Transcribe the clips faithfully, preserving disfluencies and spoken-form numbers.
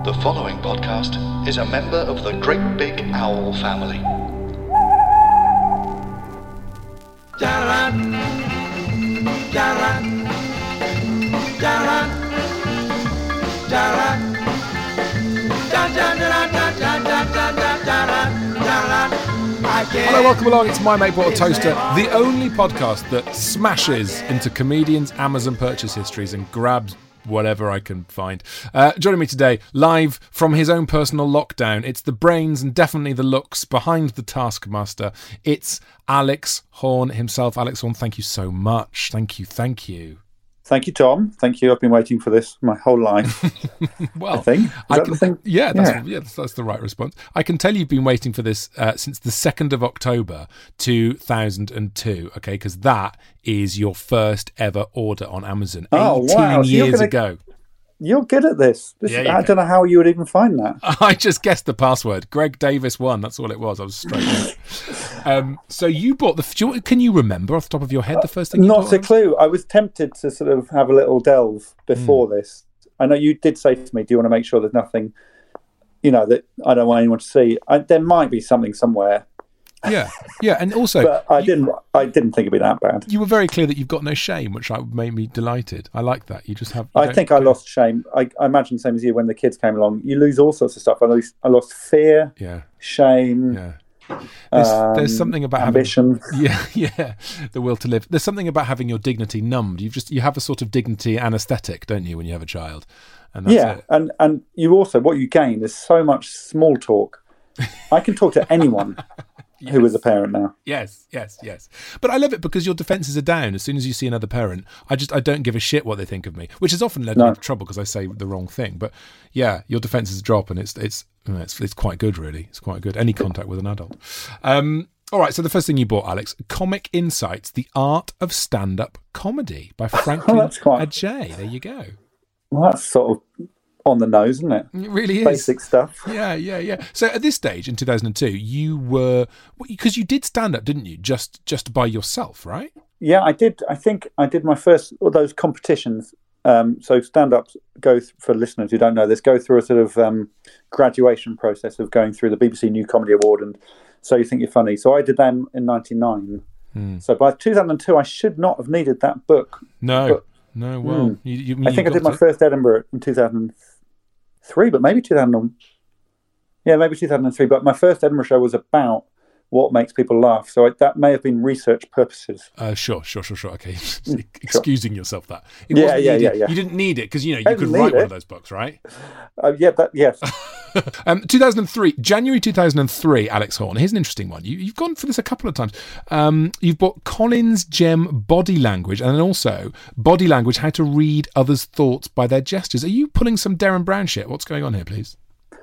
The following podcast is a member of the Great Big Owl family. Hello, welcome along. It's My Mate Bought a Toaster, the only podcast that smashes into comedians' Amazon purchase histories and grabs whatever I can find. Uh, joining me today, live from his own personal lockdown, it's the brains and definitely the looks behind the Taskmaster. It's Alex Horne himself. Alex Horne, thank you so much. Thank you, thank you. Thank you, Tom. Thank you. I've been waiting for this my whole life. Well, I think. Is I that can, the thing? Yeah, that's, Yeah. yeah that's, that's the right response. I can tell you've been waiting for this uh, since the second of October two thousand two, okay, because that is your first ever order on Amazon Oh, eighteen wow. So you're years gonna- ago. You're good at this. this Yeah, is, you I go. don't know how you would even find that. I just guessed the password. Greg Davis one. That's all it was. I was straight in. Um, so you bought the... do you- Can you remember off the top of your head the first thing you Not bought? a clue. I was tempted to sort of have a little delve before this. I know you did say to me, do you want to make sure there's nothing, you know, that I don't want anyone to see? I, there might be something somewhere, Yeah, yeah, and also... but I you- didn't I didn't think it'd be that bad. You were very clear that you've got no shame, which I, made me delighted. I like that. You just have... you I don't- think I lost shame. I, I imagine the same as you when the kids came along. You lose all sorts of stuff. I lost, I lost fear, Yeah, shame, yeah. There's, there's um, something about ambition. having... Yeah, yeah, the will to live. There's something about having your dignity numbed. You've just... You have a sort of dignity anaesthetic, don't you, when you have a child? And that's Yeah, it. and, and you also, what you gain is so much small talk. I can talk to anyone who is a parent now. Yes, yes, yes. But I love it because your defences are down. As soon as you see another parent, I just I don't give a shit what they think of me, which has often led me No. into trouble because I say the wrong thing. But yeah, your defences drop, and it's it's it's it's quite good, really. It's quite good. Any contact with an adult. Um, all right. So the first thing you bought, Alex, Comic Insights: The Art of Stand-Up Comedy by Franklin that's quite- Ajay. There you go. Well, that's sort of on the nose, isn't it? It really is. Basic stuff. Yeah, yeah, yeah. So at this stage in two thousand two, you were because you did stand up, didn't you? Just just by yourself, right? Yeah, I did. I think I did my first of those competitions. Um, so stand-ups go, th- for listeners who don't know this, go through a sort of um, graduation process of going through the B B C New Comedy Award and So You Think You're Funny. So I did them in ninety-nine. Hmm. So by two thousand two, I should not have needed that book. No, But- no. Well, Mm. you, you, I think I you did got my it. first Edinburgh in two thousand three, but maybe two thousand. Yeah, maybe two thousand three. But my first Edinburgh show was about what makes people laugh. So I, that may have been research purposes. Uh, sure, sure, sure, sure. Okay, excusing yourself that. It Yeah, wasn't yeah, needed. yeah, yeah. You didn't need it because you know I you could didn't write need one it. of those books, right? Uh, yeah, that yes. Um, two thousand three, January two thousand three. Alex Horne. Here's an interesting one. You, you've gone for this a couple of times. Um, you've bought Collins Gem Body Language, and then also Body Language: How to Read Others' Thoughts by Their Gestures. Are you pulling some Darren Brown shit? What's going on here, please?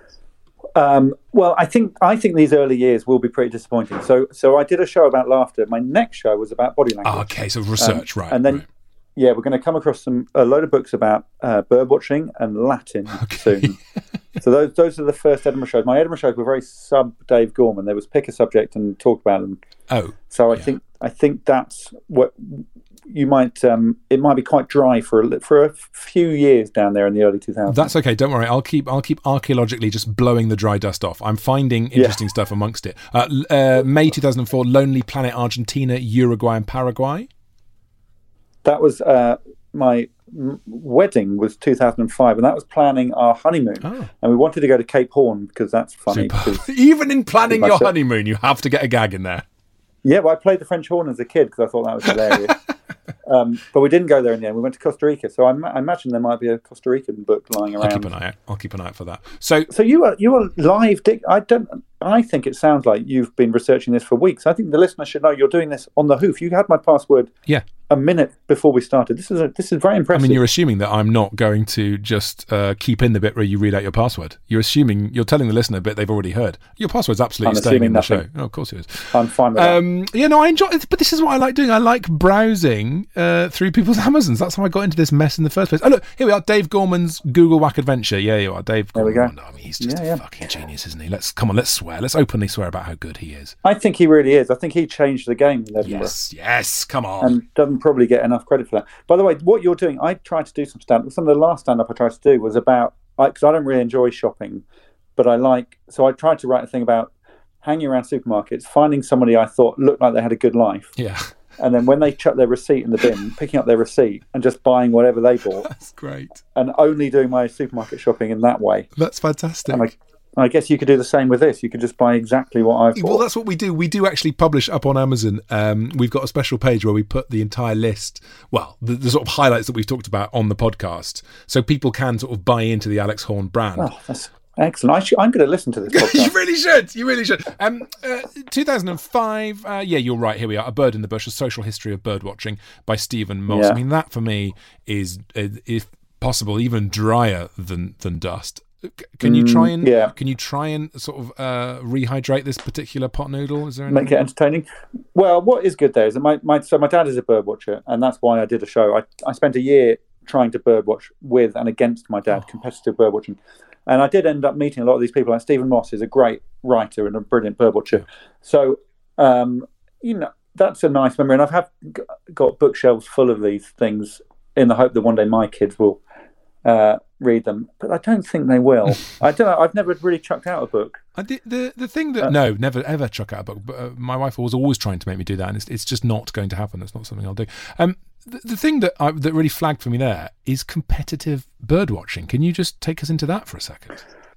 Um, well, I think I think these early years will be pretty disappointing. So, so I did a show about laughter. My next show was about body language. Oh, okay, so research, Um, right? and then, right. yeah, we're going to come across some a load of books about uh, bird watching and Latin soon. So those those are the first Edinburgh shows. My Edinburgh shows were very sub Dave Gorman. There was pick a subject and talk about them. Oh, So I yeah. think I think that's what you might. Um, it might be quite dry for a li- for a few years down there in the early two thousands. That's okay. Don't worry. I'll keep. I'll keep archaeologically just blowing the dry dust off. I'm finding interesting stuff amongst it. Uh, l- uh, May two thousand four, Lonely Planet: Argentina, Uruguay, and Paraguay. That was uh, my m- wedding was two thousand five, and that was planning our honeymoon. Oh. And we wanted to go to Cape Horn because that's funny. Super. Because, Even in planning Pretty your much it. honeymoon, you have to get a gag in there. yeah, well, I played the French horn as a kid because I thought that was hilarious. um, but we didn't go there in the end. We went to Costa Rica, so I, ma- I imagine there might be a Costa Rican book lying I'll keep around. an eye out. I'll keep an eye out for that. So So you are you are live, Dick. I don't. I think it sounds like you've been researching this for weeks. I think the listener should know you're doing this on the hoof. You had my password yeah, a minute before we started. This is a, this is very I impressive. mean, you're assuming that I'm not going to just uh, keep in the bit where you read out your password. You're assuming you're telling the listener a bit they've already heard. Your password's absolutely I'm staying assuming in the nothing. show. Oh, of course it is. I'm fine with that. Um, yeah, no, I enjoy it, but this is what I like doing. I like browsing uh, through people's Amazons. That's how I got into this mess in the first place. Oh, look, here we are. Dave Gorman's Google Whack Adventure. Yeah, you are. Dave There we Gorman. go. I mean, he's just Yeah, a yeah. fucking genius, isn't he? Let's come on, let's swear. Let's openly swear about how good he is. I think he really is. I think he changed the game in Edinburgh. Yes, yes, come on. And doesn't probably get enough credit for that. By the way, what you're doing, I tried to do some stand-up. Some of the last stand-up I tried to do was about because I, I don't really enjoy shopping, but I like. So I tried to write a thing about hanging around supermarkets, finding somebody I thought looked like they had a good life. Yeah. And then when they chuck their receipt in the bin, picking up their receipt and just buying whatever they bought. That's great. And only doing my supermarket shopping in that way. That's fantastic. And I, I guess you could do the same with this. You could just buy exactly what I've bought. Well, that's what we do. We do actually publish up on Amazon. Um, we've got a special page where we put the entire list, well, the, the sort of highlights that we've talked about on the podcast. So people can sort of buy into the Alex Horne brand. Oh, that's excellent. I should, I'm going to listen to this podcast. You really should. You really should. Um, uh, two thousand five, uh, yeah, you're right. Here we are. A Bird in the Bush, A Social History of Birdwatching by Stephen Moss. Yeah. I mean, that for me is, uh, if possible, even drier than, than dust. Can you try and mm, yeah. can you try and sort of uh, rehydrate this particular pot noodle? Is there any... Make it entertaining? Well, what is good there is that my, my so my dad is a bird watcher, and that's why I did a show. I, I spent a year trying to bird watch with and against my dad, oh. competitive bird watching. And I did end up meeting a lot of these people. Like Stephen Moss is a great writer and a brilliant bird watcher. So, um, you know, that's a nice memory. And I've have got bookshelves full of these things in the hope that one day my kids will uh, read them. But I don't think they will. I don't know. I've never really chucked out a book. I did, the the thing that uh, no, never ever chuck out a book. But uh, my wife was always trying to make me do that, and it's it's just not going to happen. It's not something I'll do. Um, the, the thing that I, that really flagged for me there is competitive bird watching. Can you just take us into that for a second?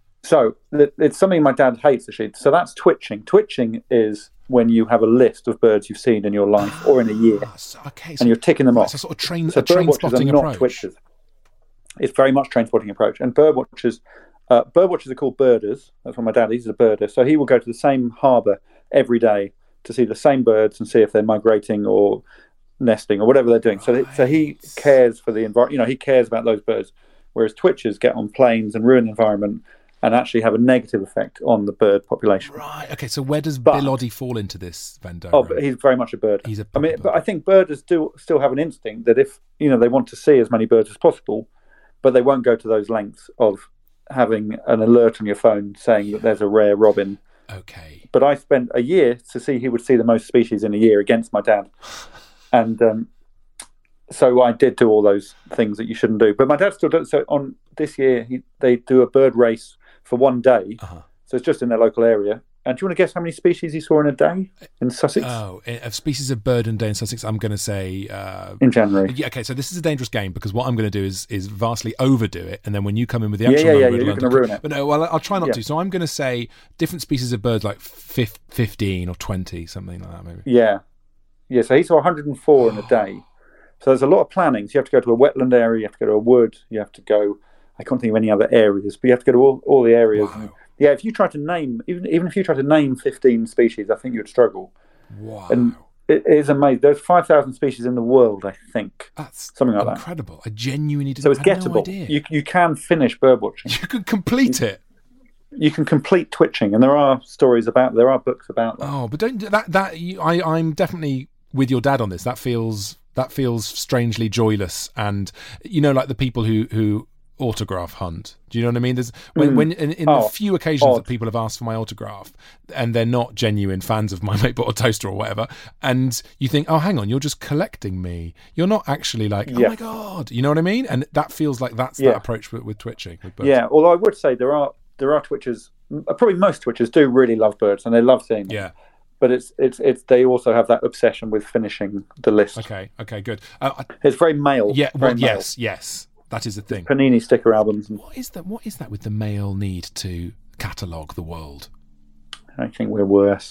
So it's something my dad hates, actually. So that's twitching. Twitching is when you have a list of birds you've seen in your life or in a year, so, okay, so, and you're ticking them right, off. So sort of train, so a train bird spotting watchers are approach. Not twitchers. It's very much train spotting approach. And bird watchers, uh, bird watchers are called birders. That's what my dad is. He's a birder. So he will go to the same harbour every day to see the same birds and see if they're migrating or nesting or whatever they're doing. Right. So, so he cares for the environment. You know, he cares about those birds. Whereas twitchers get on planes and ruin the environment and actually have a negative effect on the bird population. Right. Okay. So where does but, Bill Oddie fall into this Venn diagram? Oh, but he's very much a bird. He's a. I mean, bird. But I think birders do still have an instinct that if you know they want to see as many birds as possible, but they won't go to those lengths of having an alert on your phone saying that there's a rare robin. Okay. But I spent a year to see who would see the most species in a year against my dad, and um, so I did do all those things that you shouldn't do. But my dad still does. So on this year, he, they do a bird race for one day. Uh-huh. So it's just in their local area. And do you want to guess how many species he saw in a day in Sussex? Oh, of species of bird and day in Sussex, I'm going to say... Uh, in January. Yeah, okay, so this is a dangerous game because what I'm going to do is is vastly overdo it, and then when you come in with the yeah, actual yeah, number... Yeah, you're going to ruin it. But no, well, I'll try not yeah. to. So I'm going to say different species of birds like fifteen or twenty, something like that maybe. Yeah. Yeah, so he saw one hundred four in a day. So there's a lot of planning. So you have to go to a wetland area, you have to go to a wood, you have to go... I can't think of any other areas, but you have to go to all, all the areas. Wow. And, yeah, if you try to name, even even if you try to name fifteen species, I think you'd struggle. Wow. And it is amazing. There's five thousand species in the world, I think. That's something like incredible. that. I genuinely didn't So it's I had gettable. No idea. You, you can finish bird watching. You can complete you, it. You can complete twitching, and there are stories about, there are books about that. Oh, but don't, that, that, you, I, I'm definitely with your dad on this. That feels, that feels strangely joyless. And, you know, like the people who, who, autograph hunt. Do you know what I mean? There's when, mm. when in, in oh, the few occasions odd. that people have asked for my autograph and they're not genuine fans of my Mate Bought a Toaster or whatever, and you think, oh, hang on, you're just collecting me. You're not actually like, oh yeah. my god, you know what I mean? And that feels like that's yeah. that approach with, with twitching. With birds. Yeah, although I would say there are there are twitchers. Probably most twitchers do really love birds and they love seeing them. Yeah. But it's it's it's they also have that obsession with finishing the list. Okay. Okay. Good. Uh, I, it's very male. Yeah. Very Well, male. yes. Yes. That is the thing. Panini sticker albums. And what is that? What is that with the male need to catalogue the world? I think we're worse.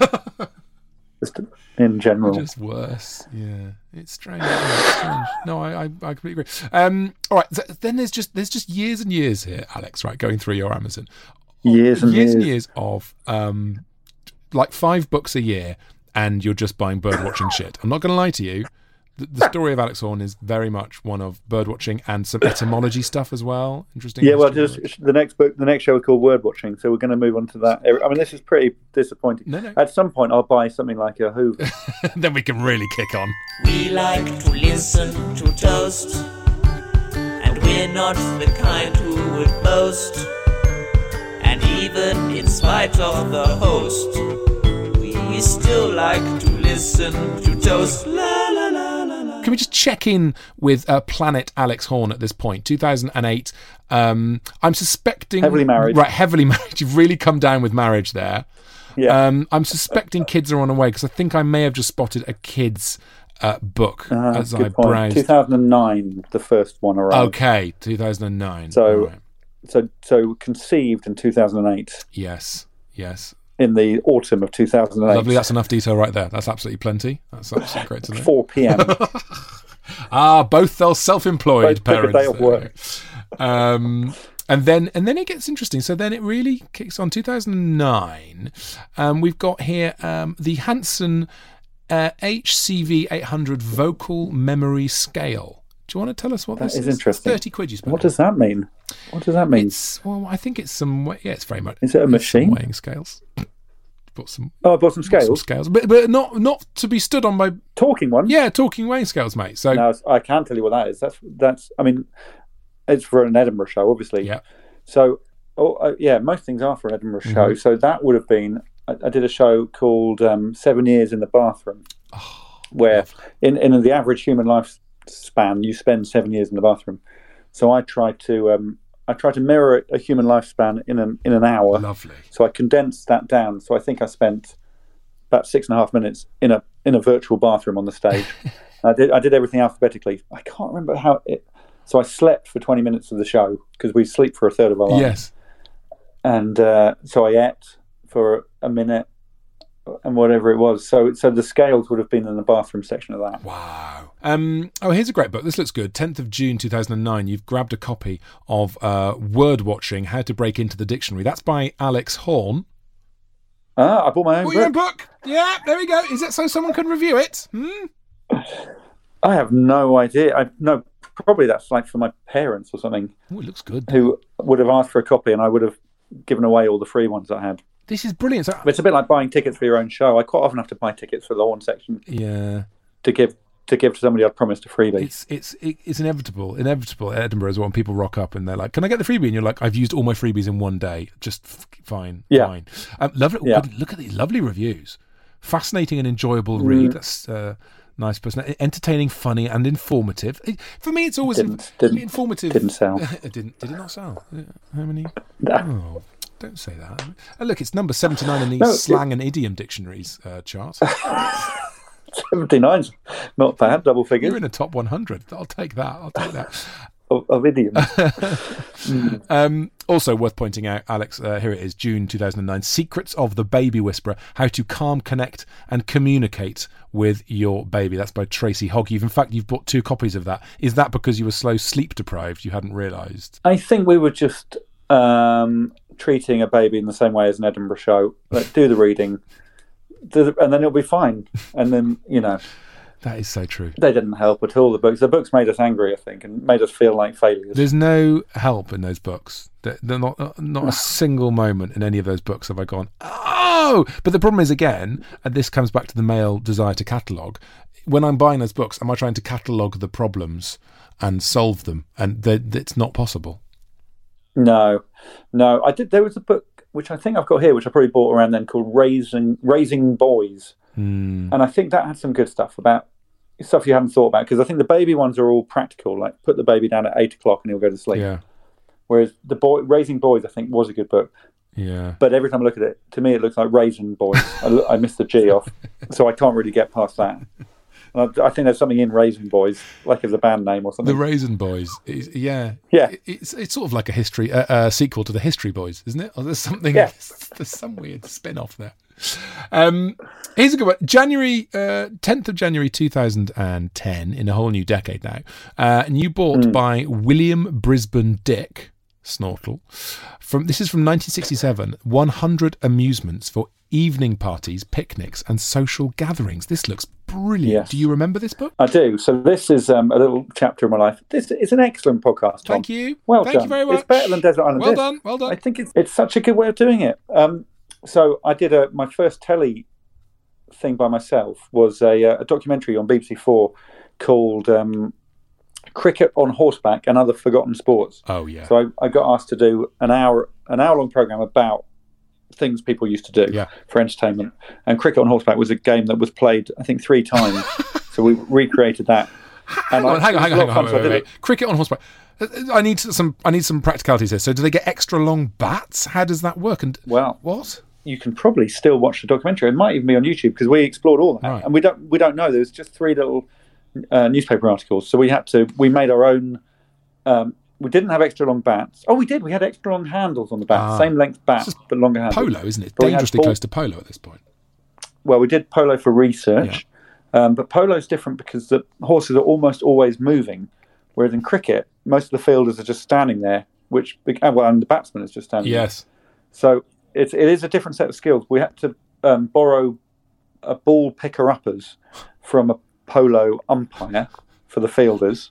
Just in general. Just worse. Yeah, it's strange. It's strange. No, I, I, I completely agree. Um, all right. Th- then there's just there's just years and years here, Alex. Right, going through your Amazon. Years and years years and years of um, like five books a year, and you're just buying bird watching shit. I'm not going to lie to you. The, the story of Alex Horne is very much one of bird watching and some etymology stuff as well. Interesting. Yeah, well, just the next book, the next show is called Word Watching, so we're going to move on to that. I mean, this is pretty disappointing. No, no. At some point, I'll buy something like a Hoover. Then we can really kick on. We like to listen to toast, and we're not the kind who would boast. And even in spite of the host, we still like to listen to toast. La la la la la. can we just check in with uh, Planet Alex Horne at this point? two thousand eight. Um, I'm suspecting Heavily married. Right, heavily married. You've really come down with marriage there. Yeah. Um, I'm suspecting Kids Are On the Way because I think I may have just spotted a kids uh, book Uh, as good I point. browsed. two thousand nine, the first one arrived. Okay, two thousand nine. So, Right. so, so conceived in two thousand eight, Yes, yes. in the autumn of two thousand eight. Lovely, that's enough detail right there. That's absolutely plenty. That's absolutely great to know. four p.m. Ah, both those self-employed Both took a parents. day off there. work. Um, and then and then it gets interesting. So then it really kicks on. two thousand nine. Um, we've got here um, the Hanson uh, H C V eight hundred vocal memory scale. Do you want to tell us what That this is is? interesting. Thirty quid you spent. What does that mean? What does that mean? It's well, I think it's some. Yeah, it's very much. Is it a it's some machine? weighing scales? Bought some. Oh, I bought some Some scales. scales, but but not not to be stood on by Talking one. yeah talking weighing scales, mate. So No, I can't tell you what that is. That's that's. I mean, it's for an Edinburgh show, obviously. yeah, So, oh, uh, yeah, most things are for an Edinburgh show. Mhm. So that would have been. I, I did a show called um, Seven Years in the Bathroom, where in in the average human lifespan you spend seven years in the bathroom. So I tried to um, I tried to mirror a human lifespan in an in an hour. lovely. So I condensed that down. So I think I spent about six and a half minutes in a in a virtual bathroom on the stage. I did I did everything alphabetically. I can't remember how it. So I slept for twenty minutes of the show because we sleep for a third of our life. Yes. And uh, so I ate for a minute and whatever it was. So so the scales would have been in the bathroom section of that. Wow. Um, oh, here's a great book. This looks good. tenth of June two thousand nine. You've grabbed a copy of uh, Word Watching: How to Break into the Dictionary. That's by Alex Horne. Ah, I bought my own Oh, your own book. book. Yeah, there we go. Is it so someone can review it? Hmm? I have no idea. I no probably that's like for my parents or something Oh, it looks good. who would have asked for a copy, and I would have given away all the free ones I had. This is brilliant. So, But it's a bit like buying tickets for your own show. I quite often have to buy tickets for the Horn section yeah, to give to give to somebody I'd promised a freebie. it's it's it, it's inevitable. Inevitable at Edinburgh as well. When people rock up and they're like, "Can I get the freebie?" And you're like, "I've used all my freebies in one day. Just f- fine, Yeah. fine." Um, lovely. Yeah. good- Look at these lovely reviews. Fascinating and enjoyable read. Mm. That's uh, nice person. Entertaining, funny, and informative. It- for me, it's always Didn't- didn't- informative. didn't sell. it didn't. Did it not sell? How many? No. Oh, don't say that. Oh, look, it's number seventy-nine in the No, it- slang and idiom dictionaries uh, chart. seventy-nine's not bad, double You're figures in the top one hundred. I'll take that. I'll take that. of, of idioms. Um, also worth pointing out, Alex, uh, here it is, June two thousand nine, Secrets of the Baby Whisperer, How to Calm, Connect and Communicate with Your Baby. That's by Tracy Hogg. You've, in fact, you've bought two copies of that. Is that because you were slow sleep deprived? You hadn't realised? I think we were just um, treating a baby in the same way as an Edinburgh show. Like, do the reading, do the, and then it'll be fine. And then, you know, That is so true. they didn't help at all. The books, the books made us angry, I think, and made us feel like failures. There's no help in those books. They're they're not not a single moment in any of those books have I gone, oh! But the problem is, again, and this comes back to the male desire to catalogue, when I'm buying those books, am I trying to catalogue the problems and solve them? And they- it's not possible. No, no. I did. There was a book which I think I've got here, which I probably bought around then, called Raising Raising Boys, Hmm. and I think that had some good stuff about stuff you hadn't thought about, because I think the baby ones are all practical, like put the baby down at eight o'clock and he'll go to sleep. Yeah, Whereas the boy Raising Boys, I think, was a good book, yeah. but every time I look at it, to me it looks like Raisin Boys. I, look, I missed the G off, so I can't really get past that. And I, I think there's something in Raising Boys, like as a band name or The something. Raisin Boys, is, yeah, Yeah. It- It's it's sort of like a history uh, uh, sequel to the History Boys, isn't it? Or there's something, Yeah. there's some weird spin off there. Um, here's a good one. January uh, tenth of January two thousand ten, in a whole new decade now. Uh, and you bought Mm. by William Brisbane Dick Snortle. From this is from nineteen sixty-seven. one hundred amusements for evening parties, picnics, and social gatherings. This looks brilliant. Yes. Do you remember this book? I do. So this is um, a little chapter in my life. This is an excellent podcast, Tom. Thank you. Well Thank done. you very much. It's better than Desert Island Well Disc. done. Well done. I think it's it's such a good way of doing it. Um, so I did a my first telly thing by myself was a, a documentary on B B C Four called um, Cricket on Horseback and Other Forgotten Sports. Oh yeah. So I, I got asked to do an hour an hour long program about things people used to do Yeah. for entertainment. And Cricket on Horseback was a game that was played, I think, three times. So we recreated that. Hang And on, I- hang on, hang it was on, a hang lot on. of fun, Wait, so I wait, did wait. Cricket on horseback. Uh, I need some. I need some practicalities here. So, do they get extra long bats? How does that work? And Well, what? you can probably still watch the documentary. It might even be on YouTube because we explored all that, Right. and we don't we don't know. There was just three little uh, newspaper articles, so we had to we made our own. Um, we didn't have extra long bats. Oh, we did. We had extra long handles on the bat, Ah. same length bat, This is but longer handles. Polo, isn't it? But we had Dangerously ball- close to polo at this point. Well, we did polo for research, um, but polo is different because the horses are almost always moving, whereas in cricket, most of the fielders are just standing there, which uh, well, and the batsman is just standing there. Yes. So it's it is a different set of skills. We had to um, borrow a ball picker uppers from a polo umpire for the fielders.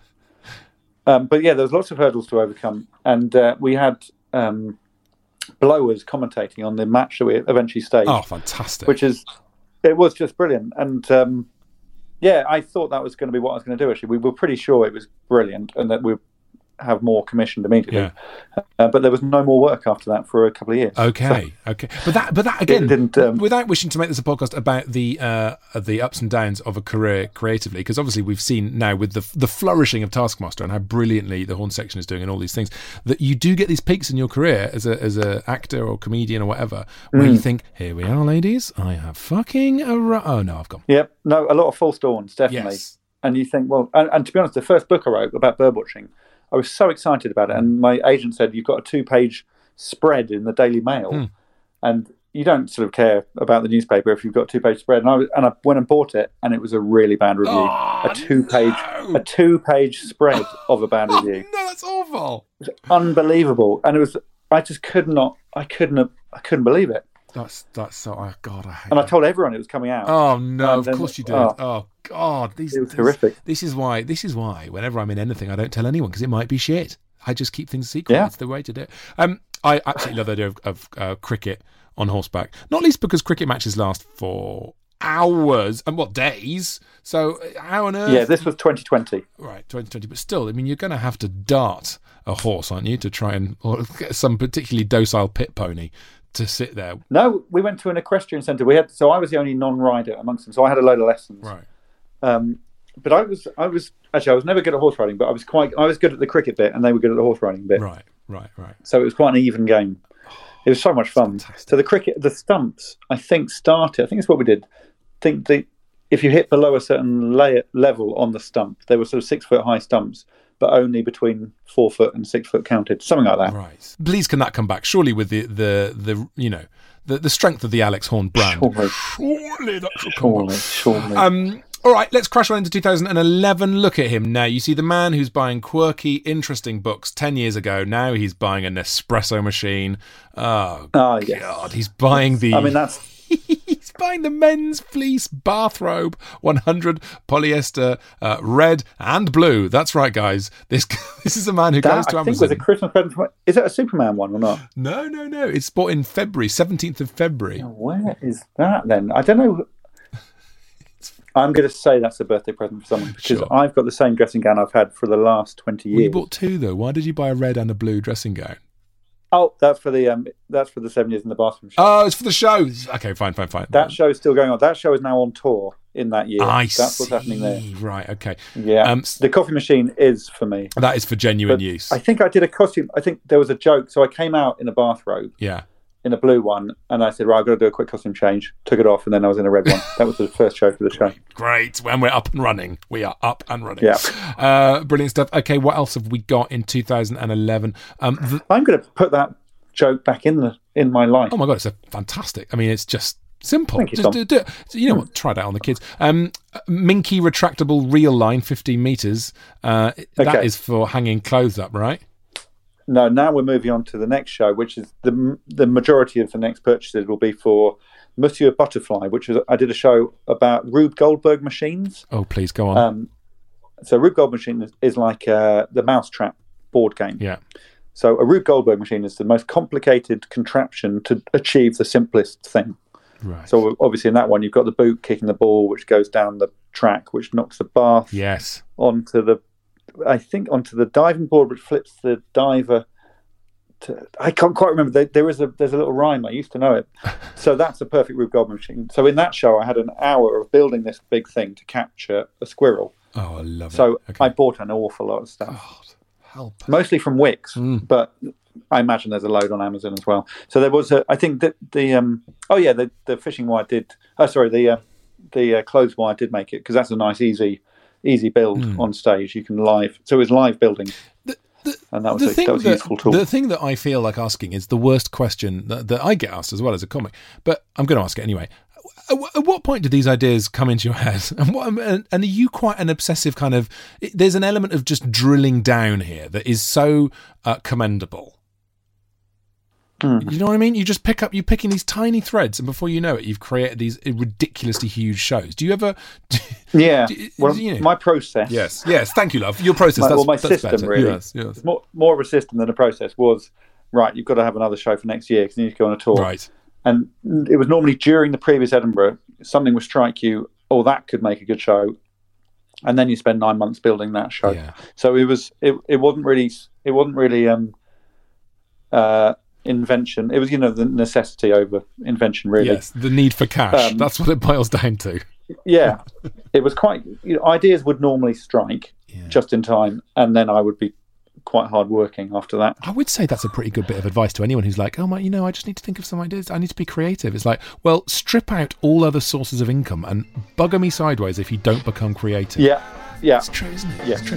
Um, but yeah, there was lots of hurdles to overcome, and uh, we had um, blowers commentating on the match that we eventually staged, Oh, fantastic. which is it was just brilliant. And um, yeah, I thought that was going to be what I was going to do. Actually, we were pretty sure it was brilliant, and that we'd have more commissioned immediately. Yeah. Uh, but there was no more work after that for a couple of years. Okay, okay, but that, but that again, didn't, um, without wishing to make this a podcast about the uh, the ups and downs of a career creatively, because obviously we've seen now with the the flourishing of Taskmaster and how brilliantly the horn section is doing and all these things, that you do get these peaks in your career as a as a actor or comedian or whatever, where you think, here we are, ladies, I have fucking a ru- oh no, I've gone. Yep, no, a lot of false dawns, definitely. Yes. And you think, well, and, and to be honest, the first book I wrote about bird watching, I was so excited about it, and my agent said, "You've got a two-page spread in the Daily Mail," Hmm. and you don't sort of care about the newspaper if you've got a two-page spread. And I was, and I went and bought it, and it was a really bad review. Oh, a two-page, no. a two-page spread of a bad review. No, that's awful. It was unbelievable, and it was. I just could not. I couldn't. have- I couldn't believe it. That's that's so. Oh God, I hate. And I that. told everyone it was coming out. Oh no! And Of then- course you did. oh. Oh, God, these. It was this, horrific. This is why. This is why. Whenever I'm in anything, I don't tell anyone because it might be shit. I just keep things secret. Yeah. It's the way to do it. Um, I absolutely love the idea of, of uh, cricket on horseback. Not least because cricket matches last for hours and what days. So uh, how on earth? Yeah, this was twenty twenty. Right, twenty twenty. But still, I mean, you're going to have to dart a horse, aren't you, to try and or get some particularly docile pit pony to sit there. No, we went to an equestrian centre. We had so I was the only non-rider amongst them, so I had a load of lessons. Right. Um, but I was, I was actually, I was never good at horse riding, but I was quite, I was good at the cricket bit, and they were good at the horse riding bit. Right. Right. Right. So it was quite an even game. It was so much fun. fantastic. So the cricket, the stumps, I think started. I think it's what we did. I think the if you hit below a certain layer, level on the stump, they were sort of six foot high stumps, but only between four foot and six foot counted, something like that. Right. Please, can that come back? Surely, with the the the you know the, the strength of the Alex Horn brand. Surely. Surely that should come back. Surely, surely. Um. All right, let's crash on into two thousand eleven. Look at him now. You see the man who's buying quirky, interesting books ten years ago. Now he's buying an Nespresso machine. Oh, Ah, yes. God. He's buying the... I mean, that's He's buying the men's fleece bathrobe, one hundred polyester, uh, red and blue. That's right, guys. This this is a man who goes that. to I think Amazon. was a Christmas present. From, is it a Superman one or not? No, no, no. It's bought in February, seventeenth of February. Where is that then? I don't know. I'm going to say that's a birthday present for someone because Sure. I've got the same dressing gown I've had for the last twenty Well, you years. bought two, though. Why did you buy a red and a blue dressing gown? Oh, that's for the um, that's for the seven years in the bathroom show. Oh, it's for the show. Okay, fine, fine, fine. that show's still going on. That show is now on tour in that year. I that's see. what's happening there. Right, okay. Yeah, Um, the coffee machine is for me. That is for genuine But use. I think I did a costume. I think there was a joke. So I came out in a bathrobe, Yeah. in a blue one, and I said, "Right, I've got to do a quick costume change." Took it off, and then I was in a red one. That was the first show for the show. Great. When we're up and running, we are up and running. Yeah. Uh, brilliant stuff. Okay, what else have we got in two thousand eleven? Um, the, I'm going to put that joke back in the in my life. oh my God, it's a fantastic. I mean, it's just simple. Thank you, just Tom. do, do it. So, you know what? Try that on the kids. Um, Minky retractable reel line, fifteen meters. Uh, That Okay. is for hanging clothes up, right? No, now we're moving on to the next show, which is the the majority of the next purchases will be for Monsieur Butterfly, which is I did a show about Rube Goldberg machines. Oh, please go on. Um, so Rube Goldberg machine is, is like uh, the Mousetrap board game. yeah. So a Rube Goldberg machine is the most complicated contraption to achieve the simplest thing. Right. So obviously in that one you've got the boot kicking the ball, which goes down the track, which knocks the bath Yes. onto the, I think onto the diving board, which flips the diver. To, I can't quite remember. There, there is a there's a little rhyme. I used to know it. So that's a perfect Rube Goldberg machine. So in that show, I had an hour of building this big thing to capture a squirrel. Oh, I love it. So Okay. I bought an awful lot of stuff, God, help. mostly from Wix, Mm. but I imagine there's a load on Amazon as well. So there was a, I think that the, um, oh yeah, the, the fishing wire did, oh sorry, the uh, the uh, clothes wire did make it, because that's a nice, easy, easy build Mm. on stage. You can live, so it was live building. The, the, And that was the a- thing that was a useful tool. The thing that I feel like asking is the worst question that, that I get asked as well as a comic, but I'm going to ask it anyway. At, at what point did these ideas come into your head? And, what, and, and are you quite an obsessive kind of... There's an element of just drilling down here that is so uh, commendable. Mm. You know what I mean? You just pick up, you're picking these tiny threads, and before you know it, you've created these ridiculously huge shows. Do you ever... Yeah, do you- well, you know- my process. Yes, yes, thank you, love. Your process, My, that's, well, my that's system better. really. Yes, yes. It's more, more of a system than a process was, right, you've got to have another show for next year because you need to go on a tour. Right. And it was normally during the previous Edinburgh, something would strike you, oh, that could make a good show. And then you spend nine months building that show. Yeah. So it was, it, it wasn't really, it wasn't really um, uh, invention. It was, you know, the necessity over invention, really. Yes, the need for cash. Um, That's what it boils down to. Yeah. It was quite, you know, ideas would normally strike Yeah. just in time. And then I would be quite hard working after that. I would say that's a pretty good bit of advice to anyone who's like, oh my, you know, I just need to think of some ideas. I need to be creative. It's like, well, strip out all other sources of income and bugger me sideways if you don't become creative. Yeah. Yeah. It's true, isn't it? Yeah. It's true.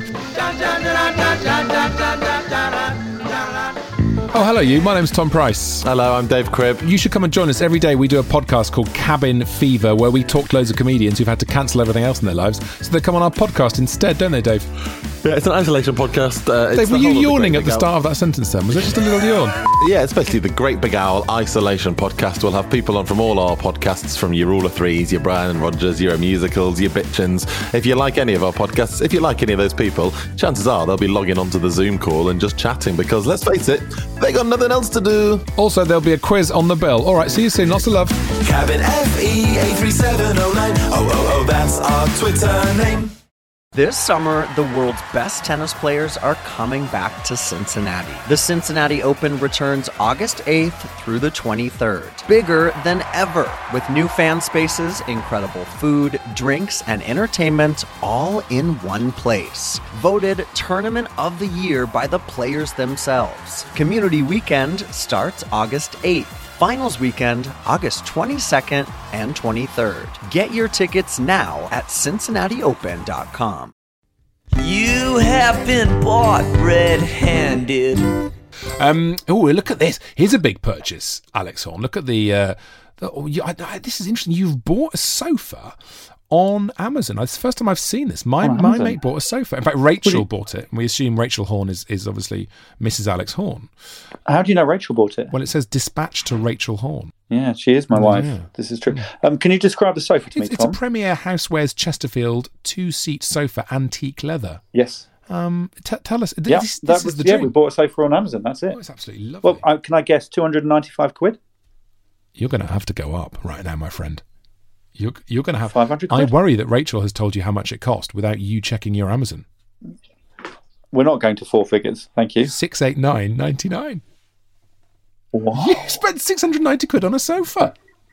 Oh, hello, you. My name's Tom Price. Hello, I'm Dave Cribb. You should come and join us. Every day we do a podcast called Cabin Fever, where we talk to loads of comedians who've had to cancel everything else in their lives. So they come on our podcast instead, don't they, Dave? Yeah, it's an isolation podcast. Uh, it's Dave, the were you whole of the yawning Great at the Big Owl. start of that sentence then? Was it just a little yawn? Yeah, it's basically the Great Big Owl Isolation podcast. We'll have people on from all our podcasts, from your Rule of Threes, your Brian Rogers, your musicals, your Bitchins. If you like any of our podcasts, if you like any of those people, chances are they'll be logging onto the Zoom call and just chatting because, let's face it, they got nothing else to do. Also, there'll be a quiz on the bill. All right, see you soon. Lots of love. Cabin F E eight three seven oh nine. Oh, oh, oh, that's our Twitter name. This summer, the world's best tennis players are coming back to Cincinnati. The Cincinnati Open returns August eighth through the twenty-third. Bigger than ever, with new fan spaces, incredible food, drinks, and entertainment all in one place. Voted Tournament of the Year by the players themselves. Community Weekend starts August eighth. Finals weekend, August twenty-second and twenty-third. Get your tickets now at cincinnati open dot com. You have been bought red-handed. Um, oh, look at this. Here's a big purchase, Alex Horn. Look at the... Uh, the oh, you, I, I, this is interesting. You've bought a sofa on Amazon. It's the first time I've seen this. My On my Amazon? mate bought a sofa. In fact, Rachel Really? bought it. And we assume Rachel Horn is, is obviously Missus Alex Horn. How do you know Rachel bought it? Well, it says dispatch to Rachel Horn. Yeah, she is my wife. yeah. This is true. Um, can you describe the sofa to me, It's, it's a Tom? Premier Housewares Chesterfield two-seat sofa, antique leather. Yes. Um, t- tell us. th- Yeah, this, that this was is the yeah. dream. We bought a sofa on Amazon. That's it. Oh, it's absolutely lovely. Well, I, can I guess two hundred and ninety-five quid? You're going to have to go up right now, my friend. You're, you're going to have... five hundred I quid? worry that Rachel has told you how much it cost without you checking your Amazon. We're not going to four figures. Thank you. six eight nine ninety-nine. What? You spent six hundred ninety quid on a sofa.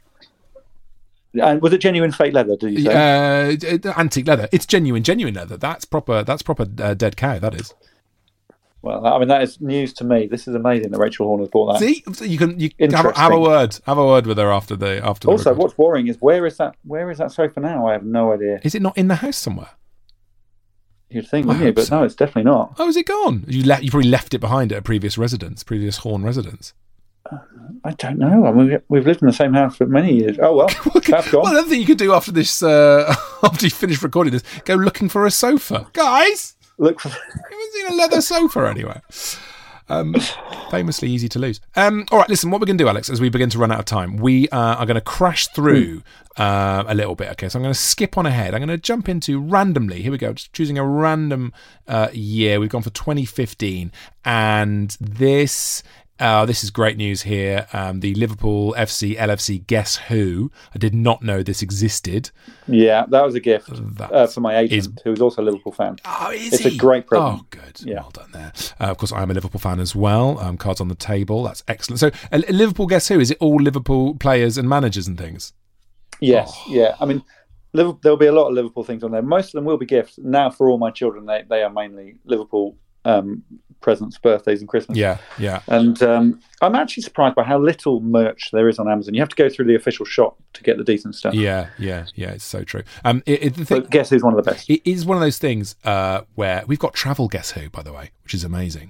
And was it genuine fake leather? Did you say? Uh, d- antique leather. It's genuine, genuine leather. That's proper. That's proper uh, dead cow. That is. Well, I mean that is news to me. This is amazing that Rachel Horn has bought that. See, so you can you have, a- have a Interesting. word. Have a word with her after the after. The Also, record. what's worrying is where is that? Where is that sofa now? I have no idea. Is it not in the house somewhere? You'd think, I wouldn't you? hope But so. no, it's definitely not. Oh, is it gone? You left. You probably left it behind at a previous residence, previous Horn residence. I don't know. I mean, we- we've lived in the same house for many years. Oh well, that's gone. Well, another thing you could do after this, uh, after you finish recording this, go looking for a sofa, guys. Look for. I haven't seen a leather sofa anywhere. Um, famously easy to lose. Um, all right, listen, what we're going to do, Alex, as we begin to run out of time, we uh, are going to crash through uh, a little bit. Okay, so I'm going to skip on ahead. I'm going to jump into randomly. Here we go, just choosing a random uh, year. We've gone for twenty fifteen, and this... Uh, this is great news here. Um, the Liverpool F C L F C Guess Who. I did not know this existed. Yeah, that was a gift That uh, for my is- agent, who was also a Liverpool fan. Oh, is It's he? a great present. Oh, good. Yeah. Well done there. Uh, of course, I'm a Liverpool fan as well. Um, cards on the table. That's excellent. So, a Liverpool Guess Who? Is it all Liverpool players and managers and things? Yes, Oh. yeah. I mean, Liverpool, there'll be a lot of Liverpool things on there. Most of them will be gifts. Now, for all my children, they, they are mainly Liverpool um, presents, birthdays and Christmas. Yeah, yeah. And um, I'm actually surprised by how little merch there is on Amazon. You have to go through the official shop to get the decent stuff. Yeah, yeah, yeah. It's so true. Um, it, it, the thing, but Guess Who's one of the best? It is one of those things uh, where we've got travel Guess Who, by the way, which is amazing.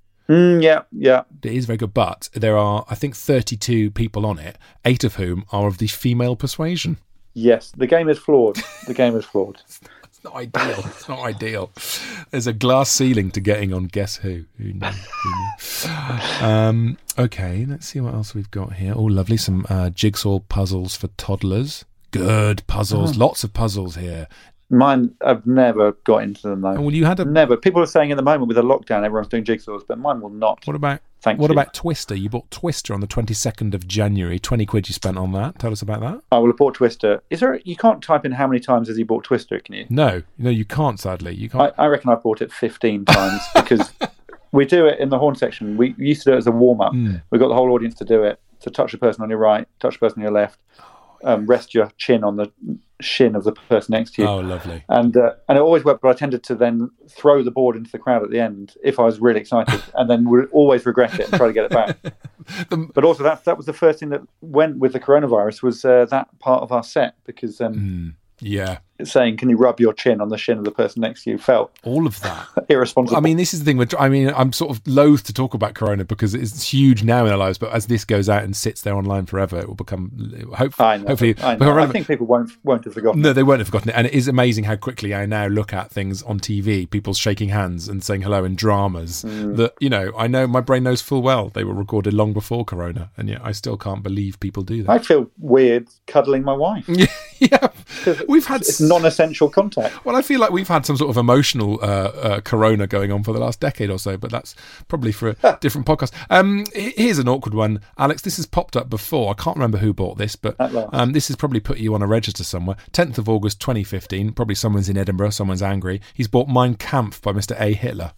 Mm, yeah, yeah. It is very good, but there are, I think, thirty-two people on it, eight of whom are of the female persuasion. Yes, the game is flawed. The game is flawed. It's not ideal. It's not ideal. There's a glass ceiling to getting on Guess Who. Who knew? Who knew? Um, okay, let's see what else we've got here. Oh, lovely. Some uh, jigsaw puzzles for toddlers. Good puzzles. Oh. Lots of puzzles here. Mine, I've never got into them though. Oh, well, you had a never. People are saying at the moment with the lockdown, everyone's doing jigsaws, but mine will not. What about Thank what you. about Twister? You bought Twister on the twenty-second of January. Twenty quid you spent on that. Tell us about that. I will have bought Twister. Is there? You can't type in how many times has he bought Twister, can you? No, no, you can't. Sadly, you can't. I, I reckon I've bought it fifteen times because we do it in the horn section. We used to do it as a warm up. Mm. We got the whole audience to do it. To touch the person on your right, touch the person on your left, um, rest your chin on the shin of the person next to you. Oh, lovely. And uh, and it always worked, but I tended to then throw the board into the crowd at the end if I was really excited, and then would always regret it and try to get it back. the, but also that that was the first thing that went with the coronavirus was uh, that part of our set because um, mm, yeah, saying can you rub your chin on the shin of the person next to you felt all of that irresponsible. I mean, this is the thing with, I mean, I'm sort of loath to talk about Corona because it's huge now in our lives, but as this goes out and sits there online forever, it will become hopefully I know, hopefully I, know. I think people won't won't have forgotten no it. they won't have forgotten it. And it is amazing how quickly I now look at things on T V, people shaking hands and saying hello in dramas mm. that, you know, I know my brain knows full well they were recorded long before Corona, and yet I still can't believe people do that. I feel weird cuddling my wife. Yeah, we've had it's non-essential contact. Well, I feel like we've had some sort of emotional uh, uh, Corona going on for the last decade or so, but that's probably for a different podcast. Um, here's an awkward one, Alex. This has popped up before. I can't remember who bought this, but um, this has probably put you on a register somewhere. tenth of August twenty fifteen. Probably someone's in Edinburgh. Someone's angry. He's bought Mein Kampf by Mister A. Hitler.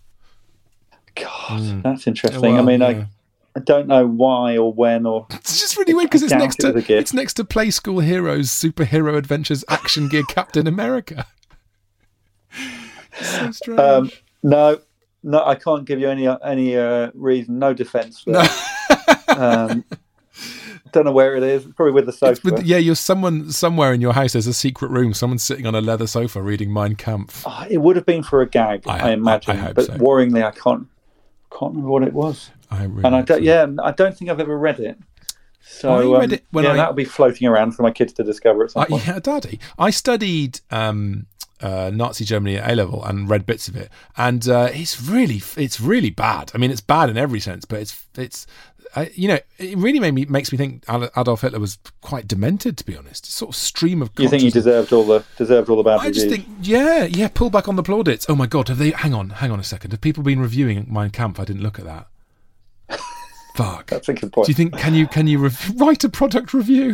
God, mm. that's interesting. Well, I mean, yeah. I. I don't know why or when or. It's just really weird because it's next it to it's next to Play School Heroes, Superhero Adventures, Action Gear Captain America. It's so strange. Um, no, no, I can't give you any any uh, reason. No defence. No. um, don't know where it is. Probably with the sofa. With, yeah, you're someone somewhere in your house. There's a secret room. Someone's sitting on a leather sofa reading Mein Kampf. Oh, it would have been for a gag, I, I imagine. I, I hope but so. worryingly, I can't can't remember what it was. I really and I don't. so. Yeah, I don't think I've ever read it. So I read um, it when yeah, I, that'll be floating around for my kids to discover at some I, point. Yeah, Daddy. I studied um, uh, Nazi Germany at A level and read bits of it, and uh, it's really, it's really bad. I mean, it's bad in every sense, but it's, it's, uh, you know, it really made me makes me think Adolf Hitler was quite demented, to be honest. A sort of stream of. You think he deserved all the deserved all the bad I reviews? just think, yeah, yeah. Pull back on the plaudits. Oh my God, have they? Hang on, hang on a second. Have people been reviewing Mein Kampf? I didn't look at that. Fuck. That's a good point. Do you think can you can you re- write a product review?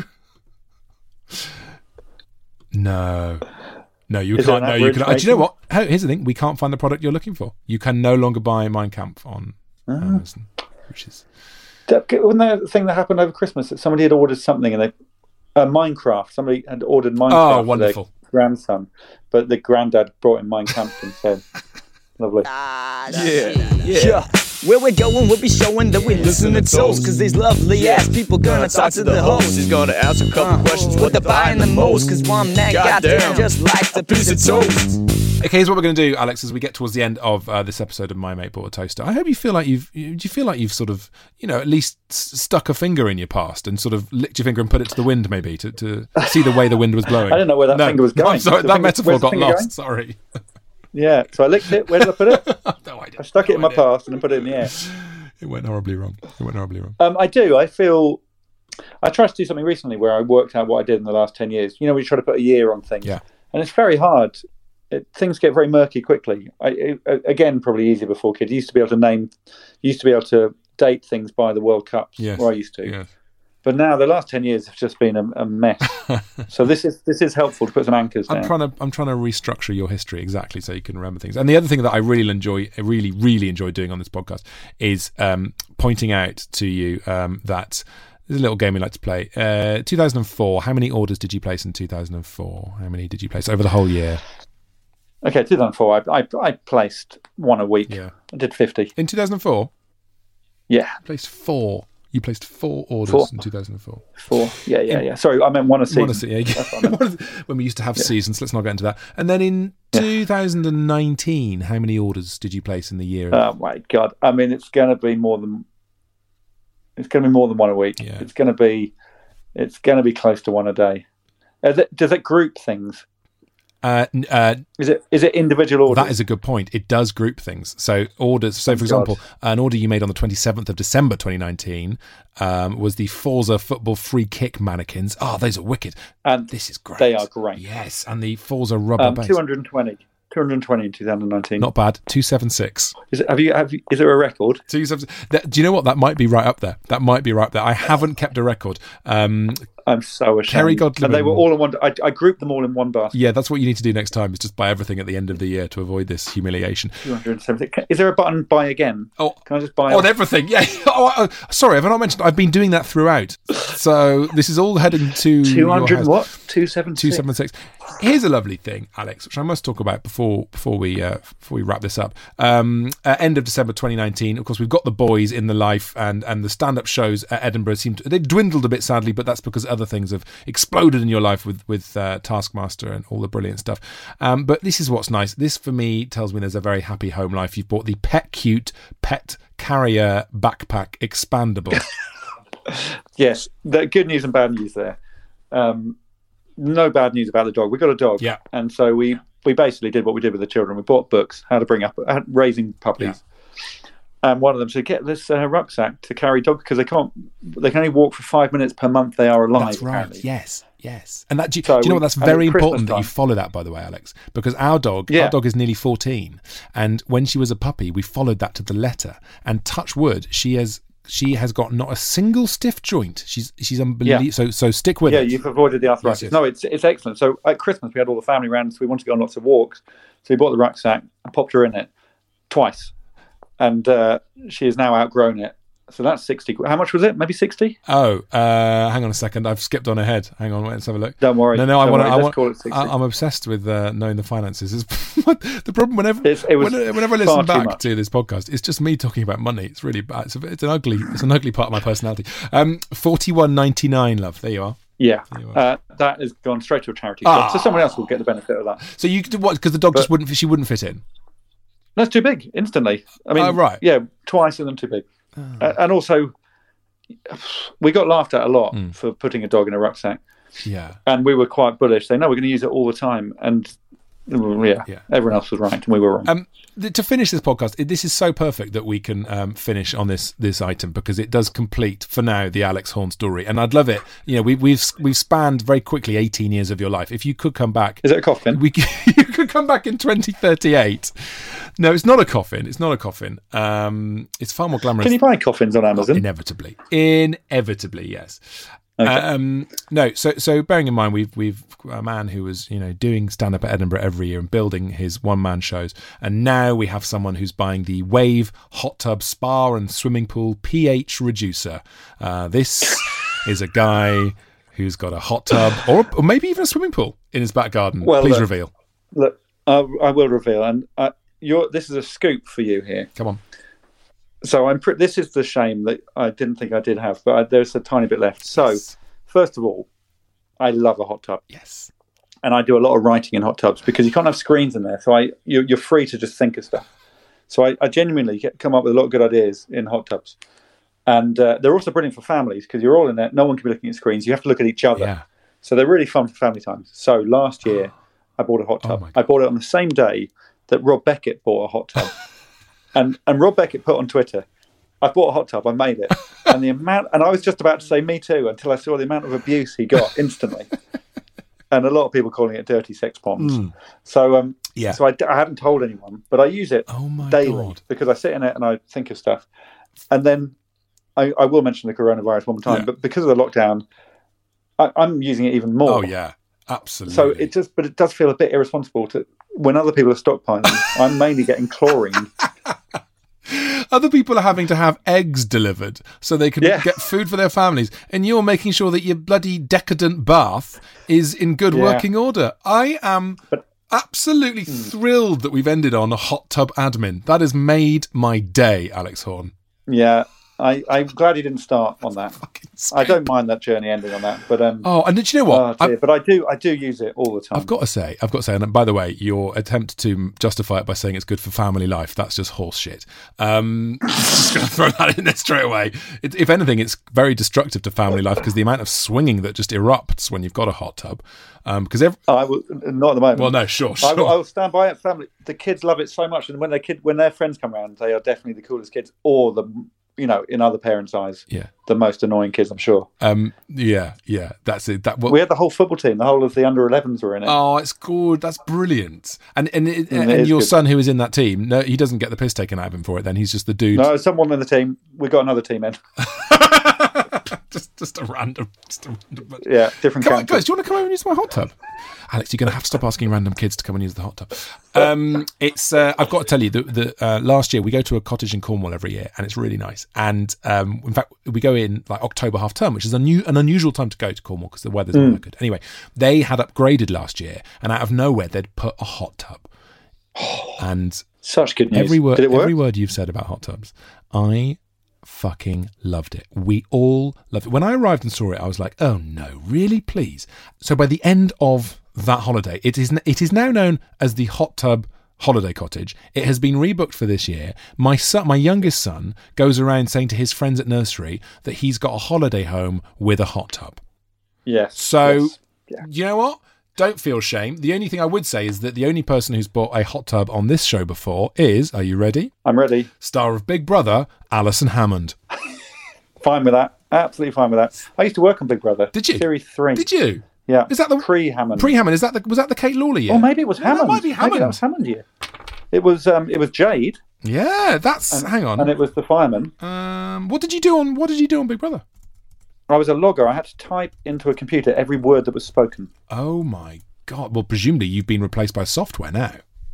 No, no, you Is can't. it No, an you can. Uh, do you know average what? Here's the thing: we can't find the product you're looking for. You can no longer buy Mein Kampf on Oh. Amazon, which is Wasn't there a thing that happened over Christmas that somebody had ordered something and they uh, Minecraft? Somebody had ordered Minecraft oh wonderful for their grandson, but the granddad brought in Mein Kampf instead. Lovely. Ah, Yeah, yeah. yeah. Where we're going, we'll be showing that we listen to toast. Cause these lovely ass people gonna talk to the host. He's gonna ask a couple Uh, questions. what they're buying the most. Cause one that Goddamn. goddamn just likes a piece of toast. okay. Here's what we're going to do, Alex, as we get towards the end of uh, this episode of My Mate Bought a Toaster. I hope you feel like you've. You, do you feel like you've sort of, you know, at least s- stuck a finger in your past and sort of licked your finger and put it to the wind, maybe to, to see the way the wind was blowing? I didn't know where that no, finger was going. I'm sorry, The that finger- metaphor where's the got finger lost. going? Sorry. Yeah, so I licked it. Where did I put it? no idea. I stuck it no in my idea. past and then put it in the air. It went horribly wrong. It went horribly wrong. Um, I do. I feel. I tried to do something recently where I worked out what I did in the last ten years. You know, we try to put a year on things. Yeah. And it's very hard. It, things get very murky quickly. I, it, again, probably easier before kids. You used to be able to name, you used to be able to date things by the World Cups. Yes. Or I used to. Yes. But now the last ten years have just been a, a mess. So this is this is helpful to put some anchors down. I'm trying to I'm trying to restructure your history exactly so you can remember things. And the other thing that I really enjoy, I really really enjoy doing on this podcast is um, pointing out to you um, that There's a little game we like to play. Uh, two thousand four, how many orders did you place in two thousand four? How many did you place over the whole year? Okay, two thousand four, I, I, I placed one a week. Yeah. I did fifty. In two thousand four? Yeah. You placed four. You placed four orders Four. in two thousand four. Four. Yeah, yeah, yeah. Sorry, I meant one a season. One a se- yeah. That's what I meant. When we used to have seasons, let's not get into that. And then in Yeah. two thousand nineteen, how many orders did you place in the year? Oh my God! I mean, it's going to be more than it's going to be more than one a week. Yeah. It's going to be it's going to be close to one a day. Is it, does it group things? Uh, n- uh, Is it is it individual orders? that is a good point. It does group things. So orders. So, for Thank God. example, an order you made on the twenty-seventh of December twenty nineteen um, was the Forza football free kick mannequins. Oh, those are wicked. and This is great. they are great. Yes, and the Forza rubber Um, base. two hundred twenty. two hundred twenty in two thousand nineteen. Not bad. two seventy-six. Is it? Have you? Have you? Is there a record? two seventy-six. That, do you know what? That might be right up there. That might be right up there. I haven't kept a record. Um, I'm so ashamed. Kerry Godliman. And they were all in one. I, I grouped them all in one basket. yeah, that's what you need to do next time. Is just buy everything at the end of the year to avoid this humiliation. two hundred seventy. Is there a button buy again? Oh, Can I just buy on everything? Yeah. Oh, uh, sorry, have I not mentioned? I've been doing that throughout. So this is all heading to two hundred? your house. What? two seventy. two seventy-six. Here's a lovely thing, Alex, which I must talk about before before we uh, before we wrap this up. Um, uh, end of December twenty nineteen. Of course, we've got the boys in the life, and and the stand-up shows at Edinburgh seem to, they've dwindled a bit, sadly, but that's because other things have exploded in your life with with uh, Taskmaster and all the brilliant stuff. Um, but this is what's nice. This for me tells me there's a very happy home life. You've bought the Pet Cute Pet Carrier Backpack Expandable. Yes, the good news and bad news there. Um, no bad news about the dog. We got a dog, Yeah. and so we we basically did what we did with the children. We bought books, how to bring up, how, raising puppies, and one of them said, "Get this uh, rucksack to carry dog because they can't, they can only walk for five minutes per month. They are alive." That's right. apparently. Yes, yes. And that do you, So do you know we- what? That's and very at Christmas important that you time- follow that, by the way, Alex, because our dog, Yeah. our dog is nearly fourteen, and when she was a puppy, we followed that to the letter. And touch wood, she has she has got not a single stiff joint. She's she's unbelievable. Yeah. So so stick with Yeah, it. you've avoided the arthritis. Yes, yes. No, it's it's excellent. So at Christmas we had all the family round, so we wanted to go on lots of walks. So we bought the rucksack and popped her in it twice, and uh, she has now outgrown it. So that's sixty. How much was it? Maybe sixty? Oh, uh, hang on a second. I've skipped on ahead. Hang on, wait, let's have a look. Don't worry. No, no, I Don't want. worry. I Let's want. call it sixty. I, I'm obsessed with uh, knowing the finances. Is the problem whenever It's- it was when- whenever I far listen too back much. to this podcast, it's just me talking about money. It's really bad. It's, a, it's an ugly. It's an ugly part of my personality. Um, forty-one ninety-nine, love. There you are. Yeah, you are. uh, that has gone straight to a charity Ah. shop. So someone else will get the benefit of that. So you could what? Because the dog just But- wouldn't. She wouldn't fit in. That's too big instantly. I mean, Oh, right. yeah, twice and then too big. Uh, and also, we got laughed at a lot Mm. for putting a dog in a rucksack, Yeah. and we were quite bullish, saying, "No, we're going to use it all the time." And well, yeah, Yeah. everyone else was right, and we were wrong. Um, th- to finish this podcast, it, this is so perfect that we can um, finish on this this item because it does complete for now the Alex Horn story, and I'd love it. You know, we, we've we've spanned very quickly eighteen years of your life. If you could come back, Is it a coffin? we you could come back in twenty thirty-eight. No, it's not a coffin. It's not a coffin. Um, it's far more glamorous. Can you buy coffins on Amazon? Inevitably, inevitably, yes. Okay. Um, no, so so bearing in mind we've we've a man who was you know doing stand up at Edinburgh every year and building his one man shows, and now we have someone who's buying the Wave hot tub spa and swimming pool pH reducer. Uh, this is a guy who's got a hot tub or, or maybe even a swimming pool in his back garden. Well, Please look, reveal. Look, I, I will reveal, and uh, you're, this is a scoop for you here. Come on. So I'm. Pre- this is the shame that I didn't think I did have, but I, there's a tiny bit left. So, Yes. first of all, I love a hot tub. Yes. And I do a lot of writing in hot tubs because you can't have screens in there. So I, you're, you're free to just think of stuff. So I, I genuinely get, come up with a lot of good ideas in hot tubs. And uh, they're also brilliant for families because you're all in there. No one can be looking at screens. You have to look at each other. Yeah. So they're really fun for family times. So last year, I bought a hot Oh tub. my God. I bought it on the same day that Rob Beckett bought a hot tub. and and Rob Beckett put on Twitter, I bought a hot tub, I made it. And the amount, and I was just about to say me too until I saw the amount of abuse he got instantly. And a lot of people calling it dirty sex ponds. Mm. So um, Yeah. so I, I haven't told anyone, but I use it Oh my daily God. because I sit in it and I think of stuff. And then I, I will mention the coronavirus one more time, Yeah. but because of the lockdown, I, I'm using it even more. Oh yeah. Absolutely. So it just, but it does feel a bit irresponsible to when other people are stockpiling. I'm mainly getting chlorine. Other people are having to have eggs delivered so they can Yeah. get food for their families, and you're making sure that your bloody decadent bath is in good Yeah. working order. I am But- absolutely thrilled that we've ended on a hot tub admin. That has made my day, Alex Horn. Yeah, I, I'm glad you didn't start on that. I don't mind that journey ending on that, but um, Oh, and did you know what? oh I- dear, but I do, I do use it all the time. I've got to say, I've got to say, and by the way, your attempt to justify it by saying it's good for family life, that's just horse shit. Um, just going to throw that in there straight away. It, if anything, it's very destructive to family life because the amount of swinging that just erupts when you've got a hot tub. Because um, every, I will not at the moment. well, no, sure, sure. I will, I will stand by it. Family, the kids love it so much, and when their kid, when their friends come around, they are definitely the coolest kids, or the, you know, in other parents' eyes, yeah, the most annoying kids. I'm sure. um, yeah, yeah. That's it. That well, We had the whole football team, the whole of the under elevens were in it. oh, it's good. That's brilliant. And and it, Mm, and it is your good. son who is in that team, no, he doesn't get the piss taken out of him for it. Then he's just the dude. No, someone in the team. We got another team in. just just a random, just a random. Yeah, different Come on, countries. guys, do you want to come over and use my hot tub? Alex, you're going to have to stop asking random kids to come and use the hot tub. Um, it's uh, I've got to tell you that the, uh, last year we go to a cottage in Cornwall every year, and it's really nice. And um, in fact, we go in like October half term, which is a new, an unusual time to go to Cornwall because the weather's not that good. Anyway, they had upgraded last year, and out of nowhere they'd put a hot tub. And Such good news. every word, Did it work? every word you've said about hot tubs, I fucking loved it. We all loved it. When I arrived and saw it, I was like, "Oh no, really? Please!" So by the end of that holiday, it is it is now known as the Hot Tub Holiday Cottage. It has been rebooked for this year. My son, my youngest son, goes around saying to his friends at nursery that he's got a holiday home with a hot tub. Yes. So, yes. Yeah. you know what? Don't feel shame. The only thing I would say is that the only person who's bought a hot tub on this show before is, are you ready? I'm ready. Star of Big Brother, Alison Hammond. Fine with that. Absolutely fine with that. I used to work on Big Brother. Did you? Series three. Did you? Yeah. Is that the pre-Hammond? Pre-Hammond. Is that the was that the Kate Lawler year? Or maybe it was No, Hammond. that might be Maybe Hammond. that was Hammond year. It was. Um, it was Jade. Yeah, that's. And, hang on. And it was the fireman. Um, what did you do on What did you do on Big Brother? I was a logger. I had to type into a computer every word that was spoken. Oh my god! Well, presumably you've been replaced by software now.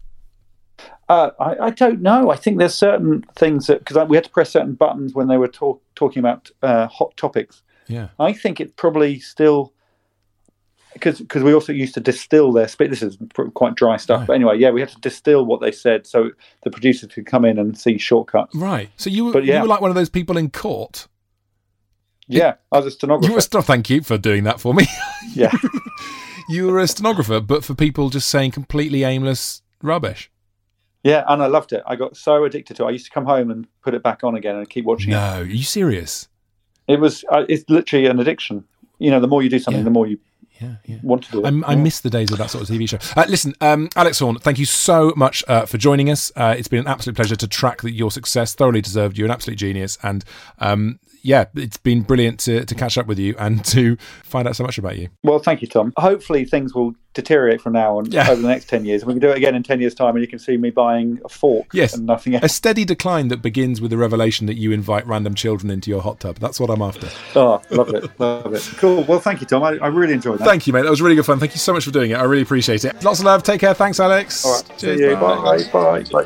Uh, I, I don't know. I think there's certain things that because we had to press certain buttons when they were talk, talking about uh, hot topics. Yeah. I think it's probably still because because we also used to distill their speech. This is pr- quite dry stuff, Right. but anyway, yeah, we had to distill what they said so the producers could come in and see shortcuts. Right. So you were But yeah. you were like one of those people in court. Yeah, I was a stenographer. You were. St- thank you for doing that for me. yeah, You were a stenographer, but for people just saying completely aimless rubbish. yeah, and I loved it. I got so addicted to it. I used to come home and put it back on again and keep watching it. No, are you serious? It was. Uh, it's literally an addiction. You know, the more you do something, Yeah. the more you Yeah, yeah. want to do it. I'm, I Yeah. miss the days of that sort of T V show. Uh, listen, um, Alex Horn, thank you so much uh, for joining us. Uh, it's been an absolute pleasure to track the, your success. Thoroughly deserved. You're an absolute genius. And um, yeah, it's been brilliant to, to catch up with you and to find out so much about you. Well, thank you, Tom. Hopefully things will deteriorate from now on Yeah. over the next ten years. We can do it again in ten years' time and you can see me buying a fork Yes. and nothing A else. steady decline that begins with the revelation that you invite random children into your hot tub. That's what I'm after. Oh, love it. Love it. Cool. Well, thank you, Tom. I, I really enjoyed that. Thank you, mate. That was really good fun. Thank you so much for doing it. I really appreciate it. Lots of love. Take care. Thanks, Alex. All right. Cheers. See you. Bye. Bye. Bye.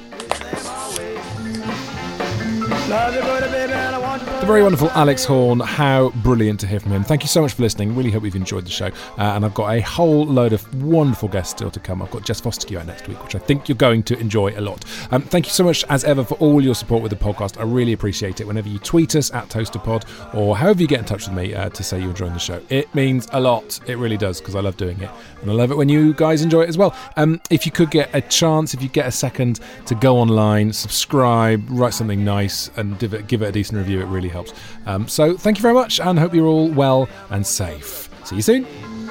The very wonderful Alex Horn. How brilliant to hear from him. Thank you so much for listening. Really hope you've enjoyed the show. Uh, and I've got a whole load of wonderful guests still to come. I've got Jess Fostekew out next week, which I think you're going to enjoy a lot. Um, thank you so much, as ever, for all your support with the podcast. I really appreciate it. Whenever you tweet us at ToasterPod or however you get in touch with me uh, to say you're enjoying the show, it means a lot. It really does, because I love doing it. And I love it when you guys enjoy it as well. Um, if you could get a chance, if you get a second to go online, subscribe, write something nice, and give it, give it a decent review, it really helps. Um, so thank you very much, and hope you're all well and safe. See you soon.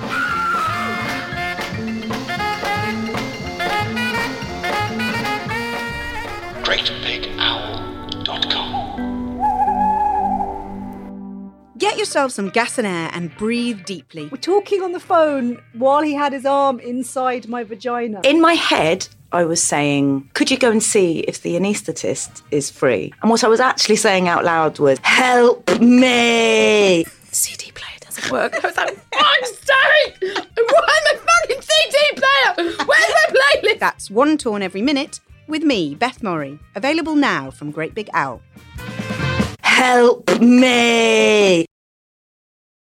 great big owl dot com. Get yourself some gas and air and breathe deeply. We're talking on the phone while he had his arm inside my vagina. In my head, I was saying, could you go and see if the anaesthetist is free? And what I was actually saying out loud was, help me! C D player doesn't work. I was like, fuck's sake! Why my fucking C D player? Where's my playlist? That's one torn every minute, with me, Beth Morrie, available now from Great Big Owl. Help me!